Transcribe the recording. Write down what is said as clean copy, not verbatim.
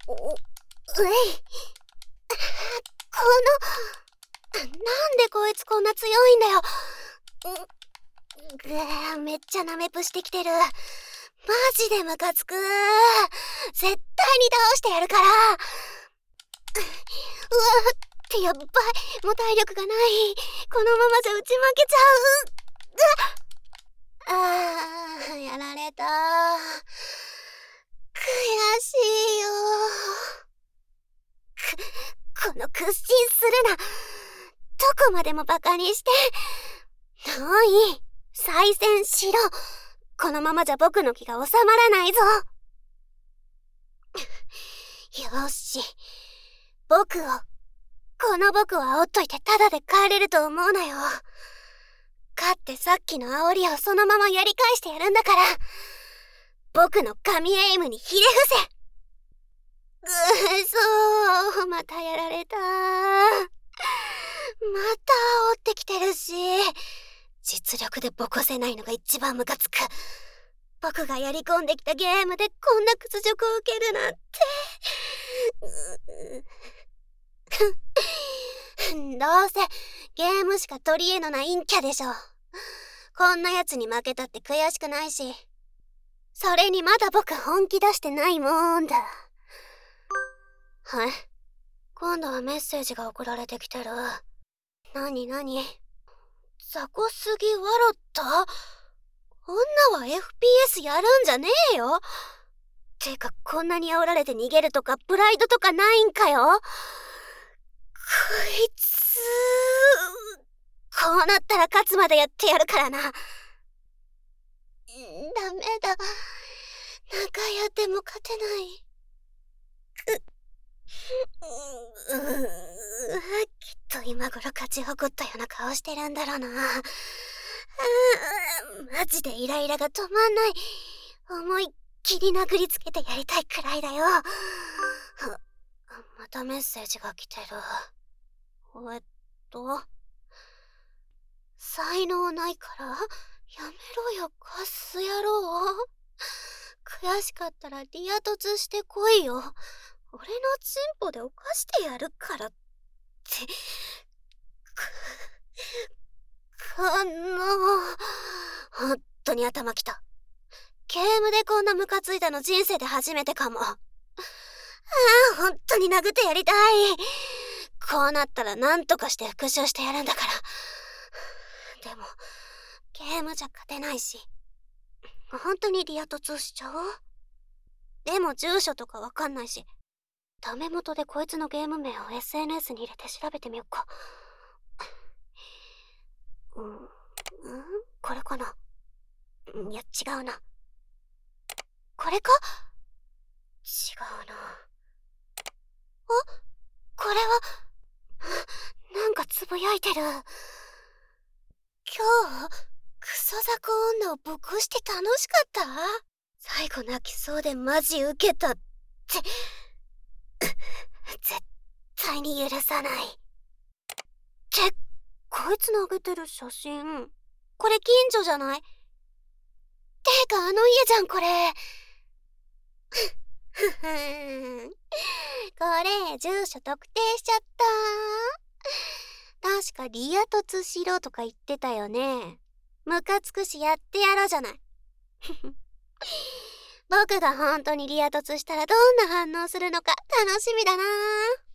うい。なんでこいつこんな強いんだよ。めっちゃナメプしてきてる。マジでムカつく。絶対に倒してやるから。うわってやっばい。もう体力がない。このままじゃ打ち負けちゃう。やられた。悔しいよ。この屈伸するな。どこまでもバカにして。もういい。再戦しろ。このままじゃ僕の気が収まらないぞ。よし。この僕を煽っといてタダで帰れると思うなよ。勝ってさっきの煽りをそのままやり返してやるんだから。僕の神エイムにひれ伏せ。またやられた。また煽ってきてるし。実力でボコせないのが一番ムカつく。僕がやり込んできたゲームでこんな屈辱を受けるなんて。どうせゲームしか取り柄のない陰キャでしょ。こんなやつに負けたって悔しくないし。それにまだ僕本気出してないもんだ。はい。今度はメッセージが送られてきてる。なに雑魚すぎワロッタ？女は FPS やるんじゃねえよ。てかこんなに煽られて逃げるとかプライドとかないんかよ。こいつこうなったら勝つまでやってやるからな。ダメだ。仲やっても勝てない。きっと今頃勝ち誇ったような顔してるんだろうな。マジでイライラが止まんない。思いっきり殴りつけてやりたいくらいだよ。またメッセージが来てる。才能ないからやめろよカス野郎。悔しかったらリア突してこいよ。俺のチンポで犯してやるからって。ほんとに頭きた。ゲームでこんなムカついたの人生で初めてかも。ほんとに殴ってやりたい。こうなったら何とかして復讐してやるんだから。でもゲームじゃ勝てないし、ほんとにリア突しちゃう？でも住所とかわかんないし、ダメ元でこいつのゲーム名を SNS に入れて調べてみよっか。これかな？いや違うな。これか？違うな。これはなんかつぶやいてる。今日クソ雑魚女をぶっこして楽しかった？最後泣きそうでマジウケたって絶対に許さない。こいつのあげてる写真、これ近所じゃない？てかあの家じゃんこれ。これ住所特定しちゃった。確かリア突しろとか言ってたよね。ムカつくしやってやろうじゃない。僕が本当にリア突したらどんな反応するのか楽しみだな。